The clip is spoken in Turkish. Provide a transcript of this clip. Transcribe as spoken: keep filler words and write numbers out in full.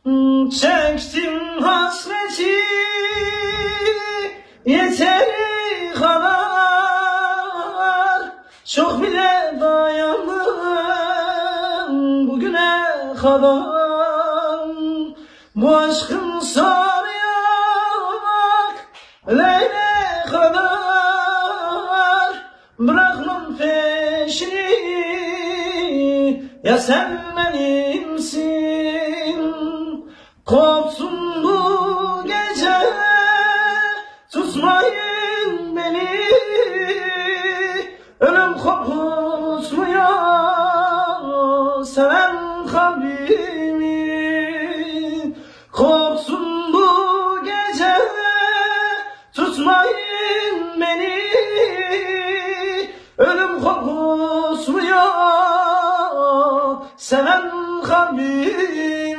Çektim hasreti yeteri kadar, çok bile dayandım bugüne kadar. Bu aşkın sarıya bak Leyla kadar, bırakmam peşini, ya sen benimsin. Kopsun bu gece, tutmayın beni, ölüm kokutmuyor seven kalbimi. Kopsun bu gece, tutmayın beni, ölüm kokutmuyor seven kalbimi.